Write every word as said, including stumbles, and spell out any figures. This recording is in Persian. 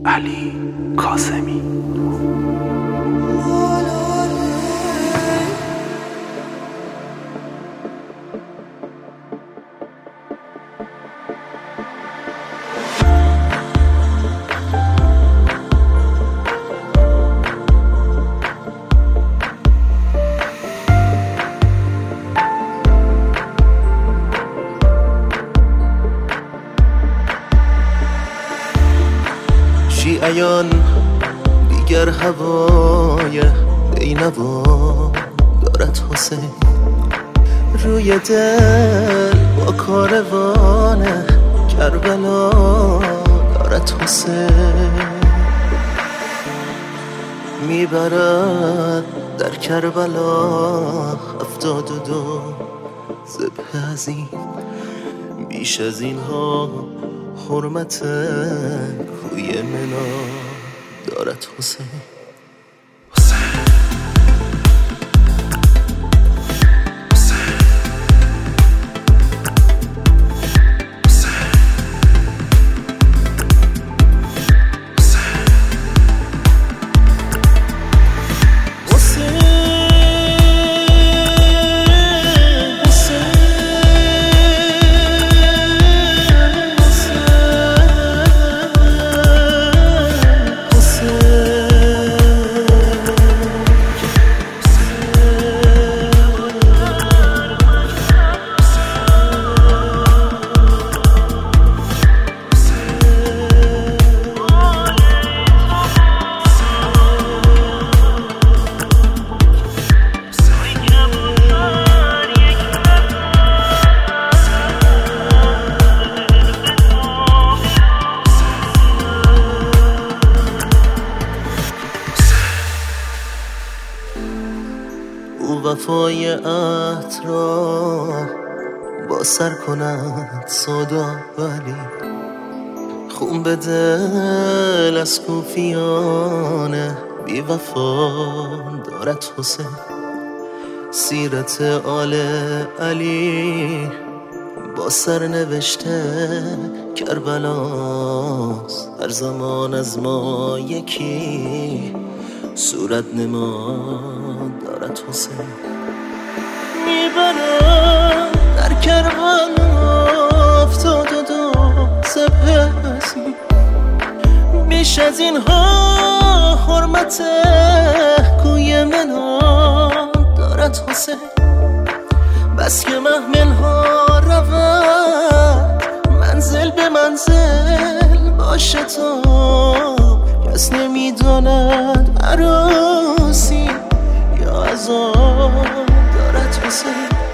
علی کاظمی. شیعیان دیگر هوای بینوا دارد حسین، روی دل با کاروان کربلا دارد حسین، میبرد در کربلا هفتاد و دو ذبح عظیم. بیش از اینها حرمت کوی منا دارد حسین. او وفای عهد را با سر کند سودا ولی خون به دل از کوفیان بی وفا دارد حسین. سیرت آل علی با سر نوشته کربلاست، هر زمان از ما یکی صورت نما دارد حسین. میبرد در کربلا افتاد و دو ذبح عظیم. بیش از اینها حرمت کوی منا دارد حسین. بس که محمل ها رود منزل به منزل باشه تا کس نمیداند عروسی یا عذاب دارد حسین.